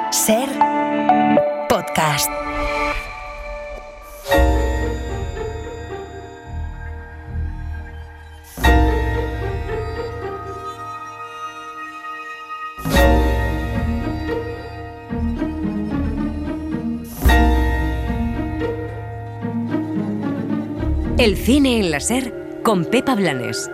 Ser podcast. El cine en la Ser con Pepa Blanes.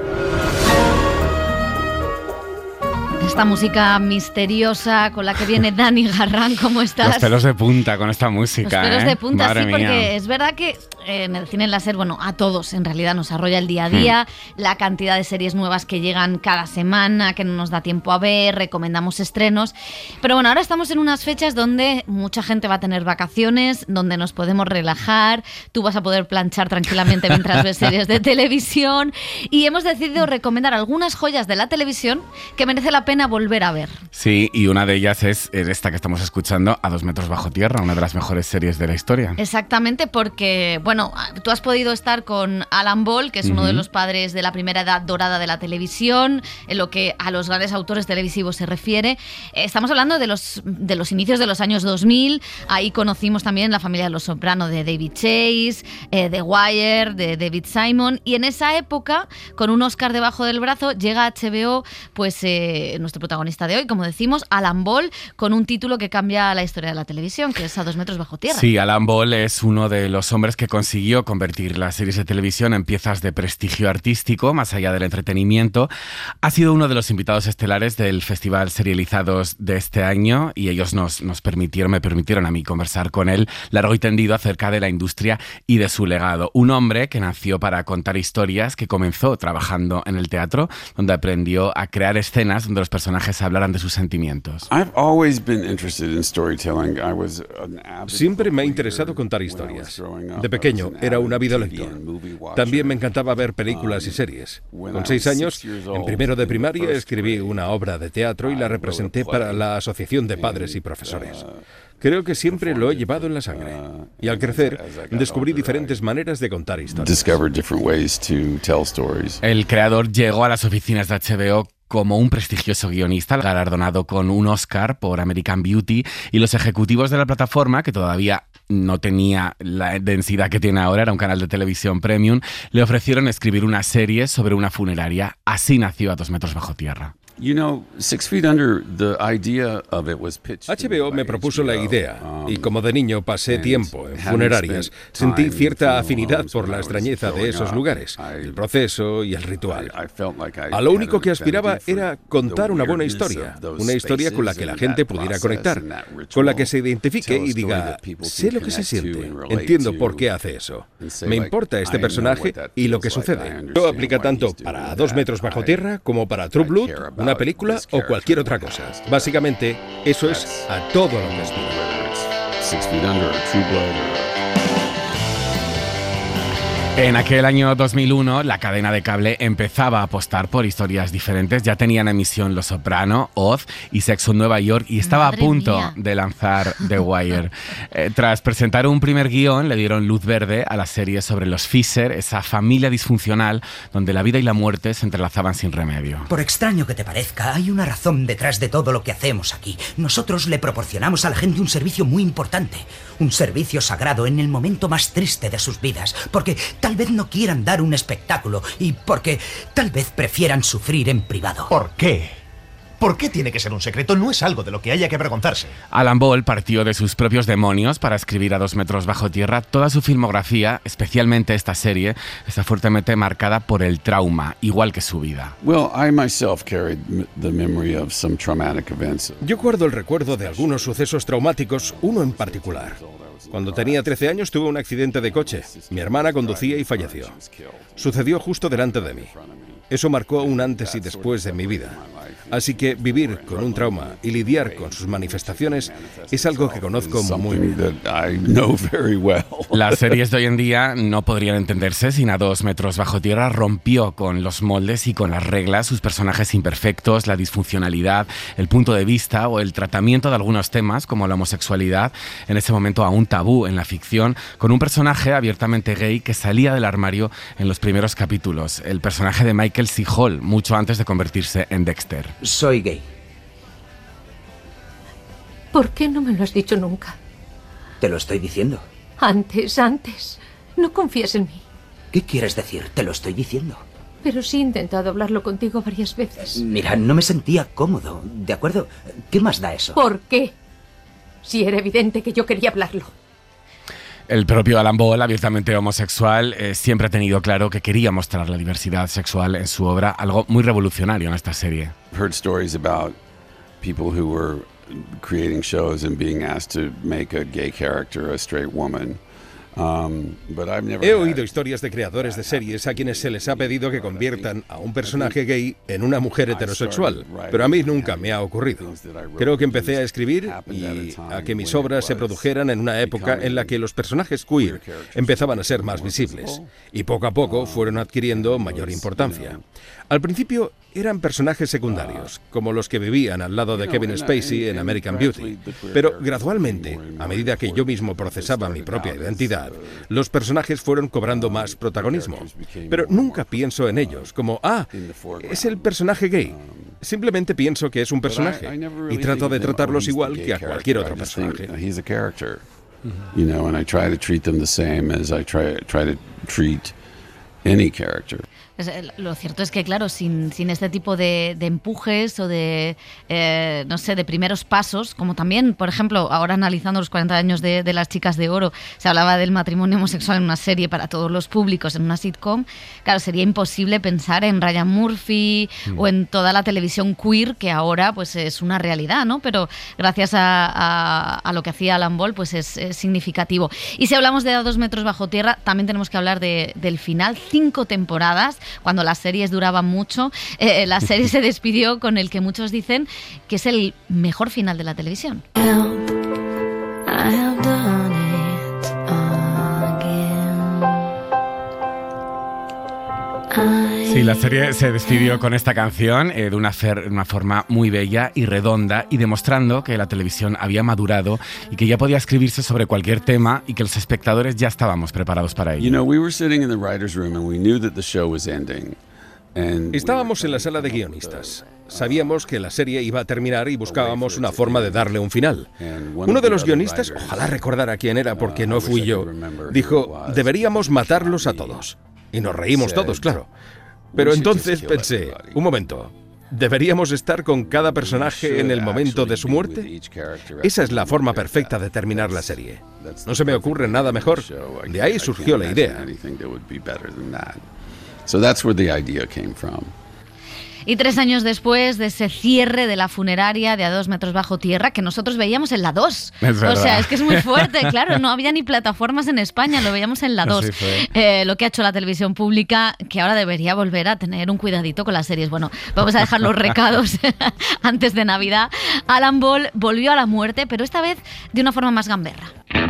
Esta música misteriosa con la que viene Dani Garrán, ¿cómo estás? Los pelos de punta con esta música. Los pelos de punta, Madre sí, mía. porque es verdad que en el cine en la Ser, bueno, a todos en realidad nos arrolla el día a día, la cantidad de series nuevas que llegan cada semana, que no nos da tiempo a ver, recomendamos estrenos. Pero bueno, ahora estamos en unas fechas donde mucha gente va a tener vacaciones, donde nos podemos relajar, tú vas a poder planchar tranquilamente mientras ves series de televisión, y hemos decidido recomendar algunas joyas de la televisión que merece la pena volver a ver. Sí, y una de ellas es esta que estamos escuchando, A 2 metros bajo tierra, una de las mejores series de la historia. Exactamente, porque, bueno, tú has podido estar con Alan Ball, que es uno de los padres de la primera edad dorada de la televisión, en lo que a los grandes autores televisivos se refiere. Estamos hablando de los inicios de los años 2000, ahí conocimos también la familia de Los Soprano de David Chase, The Wire, de David Simon, y en esa época, con un Oscar debajo del brazo, llega a HBO, pues nuestro protagonista de hoy, como decimos, Alan Ball, con un título que cambia la historia de la televisión, que es A 2 metros bajo tierra. Sí, Alan Ball es uno de los hombres que consiguió convertir las series de televisión en piezas de prestigio artístico, más allá del entretenimiento. Ha sido uno de los invitados estelares del Festival Serializados de este año, y ellos me permitieron a mí conversar con él largo y tendido acerca de la industria y de su legado. Un hombre que nació para contar historias, que comenzó trabajando en el teatro, donde aprendió a crear escenas donde los personajes hablaran de sus sentimientos. Siempre me ha interesado contar historias. De pequeño era un ávido lector. También me encantaba ver películas y series. Con 6 años, en primero de primaria, escribí una obra de teatro y la representé para la Asociación de Padres y Profesores. Creo que siempre lo he llevado en la sangre. Y al crecer, descubrí diferentes maneras de contar historias. El creador llegó a las oficinas de HBO como un prestigioso guionista, galardonado con un Oscar por American Beauty, y los ejecutivos de la plataforma, que todavía no tenía la densidad que tiene ahora, era un canal de televisión premium, le ofrecieron escribir una serie sobre una funeraria. Así nació A 2 metros bajo tierra. HBO me propuso la idea, y como de niño pasé tiempo en funerarias, sentí cierta afinidad por la extrañeza de esos lugares, el proceso y el ritual. A lo único que aspiraba era contar una buena historia, una historia con la que la gente pudiera conectar, con la que se identifique y diga, sé lo que se siente, entiendo por qué hace eso, me importa este personaje y lo que sucede. Esto aplica tanto para A 2 metros bajo tierra como para True Blood, una película o cualquier otra cosa. Básicamente, eso es a todo lo que aspiro. En aquel año 2001, la cadena de cable empezaba a apostar por historias diferentes. Ya tenían emisión Los Soprano, Oz y Sexo en Nueva York, y estaba a punto de lanzar The Wire. Tras presentar un primer guión, le dieron luz verde a la serie sobre los Fisher, esa familia disfuncional donde la vida y la muerte se entrelazaban sin remedio. Por extraño que te parezca, hay una razón detrás de todo lo que hacemos aquí. Nosotros le proporcionamos a la gente un servicio muy importante, un servicio sagrado en el momento más triste de sus vidas, porque tal vez no quieran dar un espectáculo y porque tal vez prefieran sufrir en privado. ¿Por qué? ¿Por qué tiene que ser un secreto? No es algo de lo que haya que avergonzarse. Alan Ball partió de sus propios demonios para escribir A 2 metros bajo tierra. Toda su filmografía, especialmente esta serie, está fuertemente marcada por el trauma, igual que su vida. Yo guardo el recuerdo de algunos sucesos traumáticos, uno en particular. Cuando tenía 13 años tuve un accidente de coche. Mi hermana conducía y falleció. Sucedió justo delante de mí. Eso marcó un antes y después de mi vida. Así que vivir con un trauma y lidiar con sus manifestaciones es algo que conozco muy bien. Las series de hoy en día no podrían entenderse sin A 2 metros bajo tierra. Rompió con los moldes y con las reglas, sus personajes imperfectos, la disfuncionalidad, el punto de vista o el tratamiento de algunos temas como la homosexualidad, en ese momento aún tabú en la ficción, con un personaje abiertamente gay que salía del armario en los primeros capítulos, el personaje de Michael C. Hall, mucho antes de convertirse en Dexter. Soy gay. ¿Por qué no me lo has dicho nunca? Te lo estoy diciendo. Antes. No confías en mí. ¿Qué quieres decir? Te lo estoy diciendo. Pero sí he intentado hablarlo contigo varias veces. Mira, no me sentía cómodo, ¿de acuerdo? ¿Qué más da eso? ¿Por qué? Si era evidente que yo quería hablarlo. El propio Alan Ball, abiertamente homosexual, siempre ha tenido claro que quería mostrar la diversidad sexual en su obra, algo muy revolucionario en esta serie. Heard stories about people who were creating shows and being asked to make a gay character a straight woman. He oído historias de creadores de series a quienes se les ha pedido que conviertan a un personaje gay en una mujer heterosexual, pero a mí nunca me ha ocurrido. Creo que empecé a escribir y a que mis obras se produjeran en una época en la que los personajes queer empezaban a ser más visibles y poco a poco fueron adquiriendo mayor importancia. Al principio eran personajes secundarios, como los que vivían al lado de Kevin Spacey en American Beauty, pero gradualmente, a medida que yo mismo procesaba mi propia identidad, los personajes fueron cobrando más protagonismo. Pero nunca pienso en ellos como, es el personaje gay. Simplemente pienso que es un personaje y trato de tratarlos igual que a cualquier otro personaje. You know, and I try to treat them the same as I try to treat any character. Lo cierto es que, claro, sin este tipo de empujes o de, no sé, de primeros pasos, como también, por ejemplo, ahora analizando los 40 años de Las Chicas de Oro, se hablaba del matrimonio homosexual en una serie para todos los públicos, en una sitcom, claro, sería imposible pensar en Ryan Murphy o en toda la televisión queer que ahora pues es una realidad, ¿no? Pero gracias a lo que hacía Alan Ball, pues es significativo. Y si hablamos de A 2 metros bajo tierra, también tenemos que hablar del final, 5 temporadas, cuando las series duraban mucho. La serie se despidió con el que muchos dicen que es el mejor final de la televisión. Sí, la serie se despidió con esta canción de una forma muy bella y redonda y demostrando que la televisión había madurado y que ya podía escribirse sobre cualquier tema y que los espectadores ya estábamos preparados para ello. You know, we were sitting in the writer's room and we knew that the show was ending. Estábamos en la sala de guionistas. Sabíamos que la serie iba a terminar y buscábamos una forma de darle un final. Uno de los guionistas, ojalá recordara quién era porque no fui yo, dijo, deberíamos matarlos a todos. Y nos reímos todos, claro. Pero entonces pensé, un momento, ¿deberíamos estar con cada personaje en el momento de su muerte? Esa es la forma perfecta de terminar la serie. No se me ocurre nada mejor. De ahí surgió la idea. So that's where the idea came from. Y 3 años después de ese cierre de la funeraria de A 2 metros bajo tierra, que nosotros veíamos en la 2. O sea, es que es muy fuerte, claro, no había ni plataformas en España, lo veíamos en la 2. Lo que ha hecho la televisión pública, que ahora debería volver a tener un cuidadito con las series. Bueno, vamos a dejar los recados antes de Navidad. Alan Ball volvió a la muerte, pero esta vez de una forma más gamberra.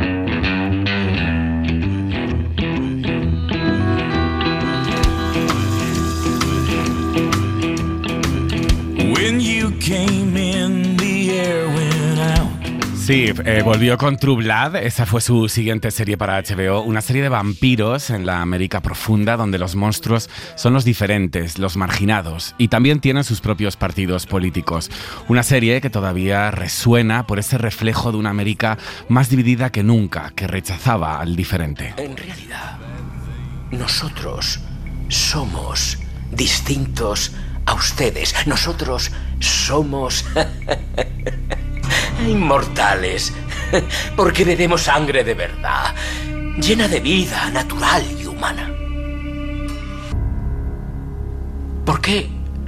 Sí, volvió con True Blood, esa fue su siguiente serie para HBO, una serie de vampiros en la América profunda donde los monstruos son los diferentes, los marginados y también tienen sus propios partidos políticos. Una serie que todavía resuena por ese reflejo de una América más dividida que nunca, que rechazaba al diferente. En realidad, nosotros somos distintos a ustedes. Nosotros somos inmortales, porque bebemos sangre de verdad, llena de vida natural y humana. ¿Por qué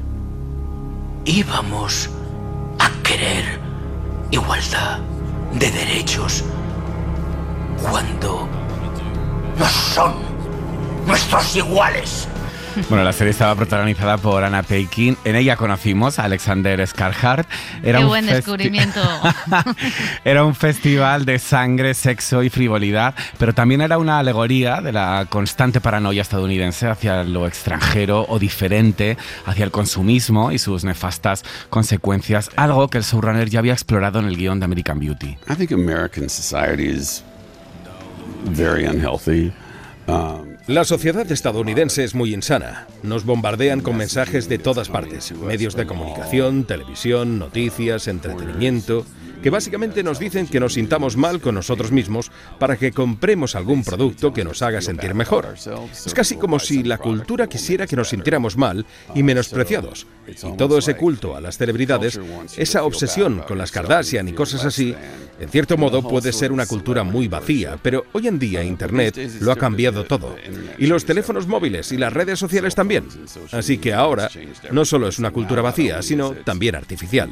íbamos a querer igualdad de derechos cuando no son nuestros iguales? Bueno, la serie estaba protagonizada por Anna Paquin. En ella conocimos a Alexander Skarsgård. Qué buen descubrimiento. Era un festival de sangre, sexo y frivolidad, pero también era una alegoría de la constante paranoia estadounidense hacia lo extranjero o diferente, hacia el consumismo y sus nefastas consecuencias, algo que el showrunner ya había explorado en el guión de American Beauty. I think American society is very unhealthy. La sociedad estadounidense es muy insana. Nos bombardean con mensajes de todas partes. Medios de comunicación, televisión, noticias, entretenimiento. que básicamente nos dicen que nos sintamos mal con nosotros mismos para que compremos algún producto que nos haga sentir mejor. Es casi como si la cultura quisiera que nos sintiéramos mal y menospreciados. Y todo ese culto a las celebridades, esa obsesión con las Kardashian y cosas así, en cierto modo puede ser una cultura muy vacía, pero hoy en día Internet lo ha cambiado todo. Y los teléfonos móviles y las redes sociales también. Así que ahora no solo es una cultura vacía, sino también artificial.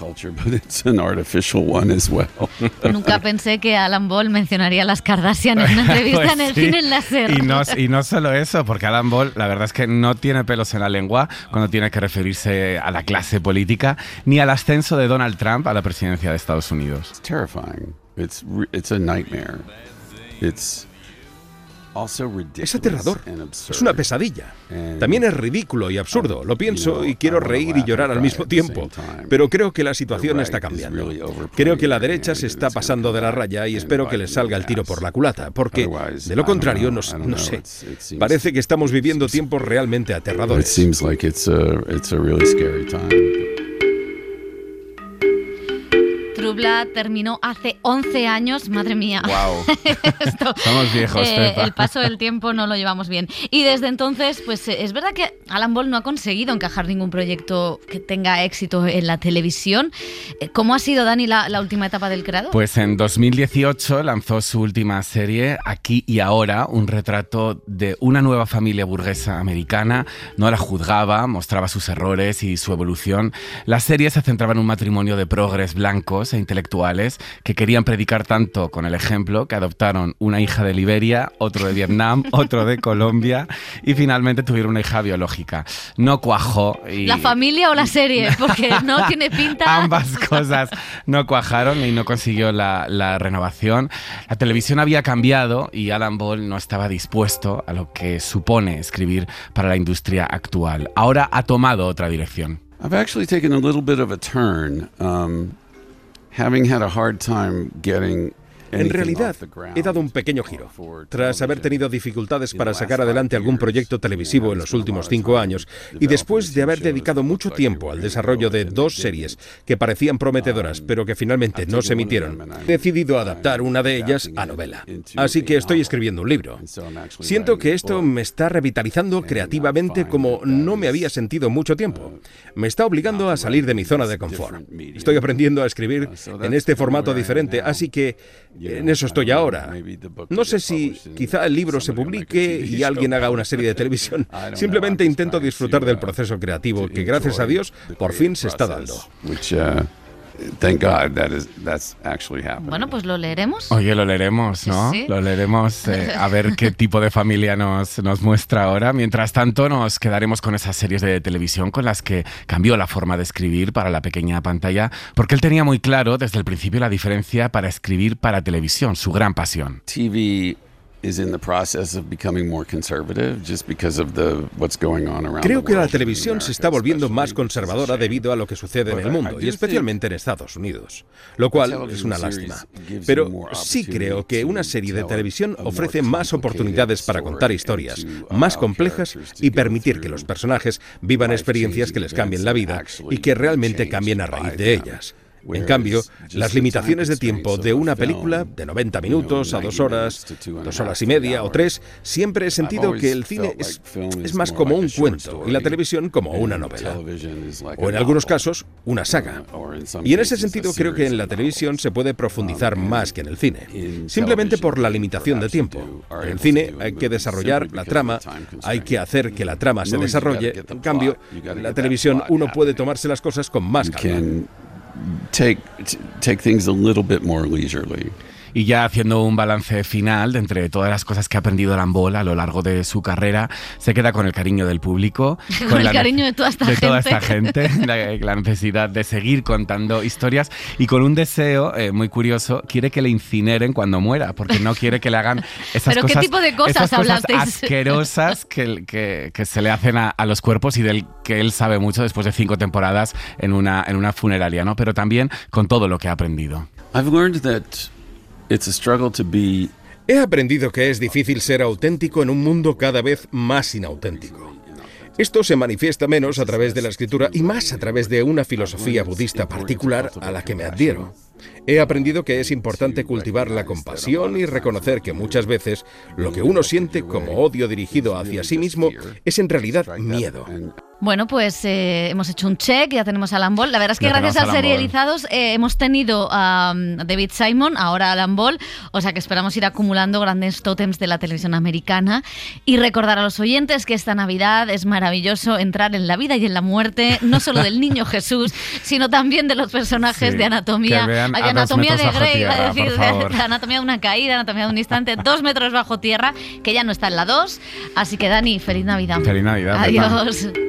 Nunca pensé que Alan Ball mencionaría a las Kardashian en una entrevista Pues en el sí. cine en la SER. Y no solo eso, porque Alan Ball, la verdad es que no tiene pelos en la lengua cuando tiene que referirse a la clase política ni al ascenso de Donald Trump a la presidencia de Estados Unidos. It's terrifying. It's a nightmare. It's also ridiculous. Es aterrador, and absurd. es una pesadilla. También es ridículo y absurdo. Lo pienso y quiero reír y llorar al mismo tiempo. Pero creo que la situación está cambiando. Creo que la derecha se está pasando de la raya y espero que les salga el tiro por la culata, porque de lo contrario, no sé. Parece que estamos viviendo tiempos realmente It aterradores. seems like it's a really scary time. True Blood terminó hace 11 años, madre mía. Wow. Esto, Somos viejos, Pepa. el paso del tiempo no lo llevamos bien. Y desde entonces, pues es verdad que Alan Ball no ha conseguido encajar ningún proyecto que tenga éxito en la televisión. ¿Cómo ha sido, Dani, la última etapa del creador? Pues en 2018 lanzó su última serie, Aquí y Ahora, un retrato de una nueva familia burguesa americana. No la juzgaba, mostraba sus errores y su evolución. La serie se centraba en un matrimonio de progres blancos e intelectuales que querían predicar tanto con el ejemplo que adoptaron una hija de Liberia, otro de Vietnam, otro de Colombia y finalmente tuvieron una hija biológica. No cuajó. Y ¿La familia o la serie? Porque no tiene pinta. ambas cosas no cuajaron y no consiguió la renovación. La televisión había cambiado y Alan Ball no estaba dispuesto a lo que supone escribir para la industria actual. Ahora ha tomado otra dirección. I've actually taken a little bit of a turn, having had a hard time getting En realidad, he dado un pequeño giro. Tras haber tenido dificultades para sacar adelante algún proyecto televisivo en los últimos 5 años, y después de haber dedicado mucho tiempo al desarrollo de 2 series que parecían prometedoras, pero que finalmente no se emitieron, he decidido adaptar una de ellas a novela. Así que estoy escribiendo un libro. Siento que esto me está revitalizando creativamente como no me había sentido mucho tiempo. Me está obligando a salir de mi zona de confort. Estoy aprendiendo a escribir en este formato diferente, así que en eso estoy ahora. No sé si quizá el libro se publique y alguien haga una serie de televisión. Simplemente intento disfrutar del proceso creativo que, gracias a Dios, por fin se está dando. Thank God that's actually happening. Bueno, pues lo leeremos. Oye, lo leeremos, ¿no? Sí. Lo leeremos a ver qué tipo de familia nos muestra ahora. Mientras tanto, nos quedaremos con esas series de televisión con las que cambió la forma de escribir para la pequeña pantalla, porque él tenía muy claro desde el principio la diferencia para escribir para televisión, su gran pasión. TV is in the process of becoming more conservative just because of what's going on around Creo the que la world. televisión se está volviendo más conservadora debido a lo que sucede en el mundo, y especialmente en Estados Unidos, lo cual es una lástima. Pero sí creo que una serie de televisión ofrece más oportunidades para contar historias más complejas y permitir que los personajes vivan experiencias que les cambien la vida y que realmente cambien a raíz de ellas. En cambio, las limitaciones de tiempo de una película, de 90 minutos a 2 horas, 2 horas y media o 3, siempre he sentido que el cine es más como un cuento y la televisión como una novela. O en algunos casos, una saga. Y en ese sentido creo que en la televisión se puede profundizar más que en el cine, simplemente por la limitación de tiempo. En el cine hay que desarrollar la trama, hay que hacer que la trama se desarrolle. En cambio, en la televisión uno puede tomarse las cosas con más calma. Take things a little bit more leisurely. Y ya haciendo un balance final de entre todas las cosas que ha aprendido Alan Ball a lo largo de su carrera, se queda con el cariño del público, con el cariño de toda esta gente, la necesidad de seguir contando historias y con un deseo muy curioso, quiere que le incineren cuando muera, porque no quiere que le hagan esas ¿Pero cosas, qué tipo de cosas hablasteis? Asquerosas que se le hacen a los cuerpos y del que él sabe mucho después de 5 temporadas en una funeraria, ¿no? Pero también con todo lo que ha aprendido. I've learned that it's a struggle to be. He aprendido que es difícil ser auténtico en un mundo cada vez más inauténtico. Esto se manifiesta menos a través de la escritura y más a través de una filosofía budista particular a la que me adhiero. He aprendido que es importante cultivar la compasión y reconocer que muchas veces lo que uno siente como odio dirigido hacia sí mismo es en realidad miedo. Bueno, pues hemos hecho un check, ya tenemos a Alan Ball. La verdad es que gracias a Serializados hemos tenido a David Simon, ahora a Alan Ball, o sea que esperamos ir acumulando grandes tótems de la televisión americana y recordar a los oyentes que esta Navidad es maravilloso entrar en la vida y en la muerte, no solo del niño Jesús, sino también de los personajes de Anatomía. Hay Anatomía de Grey, tierra, iba a decir, de Anatomía de una caída, Anatomía de un instante, 2 metros bajo tierra, que ya no está en la 2. Así que Dani, feliz Navidad. Feliz Navidad. Adiós. Pepa.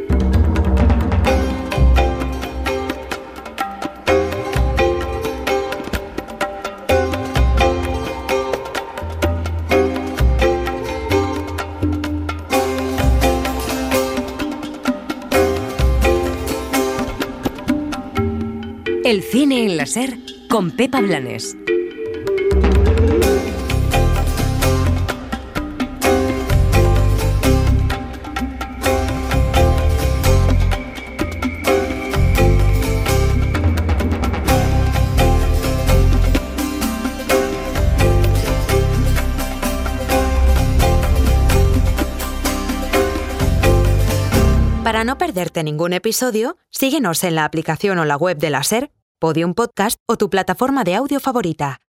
El cine en la SER con Pepa Blanes. Para no perderte ningún episodio, síguenos en la aplicación o la web de la SER, Podium Podcast o tu plataforma de audio favorita.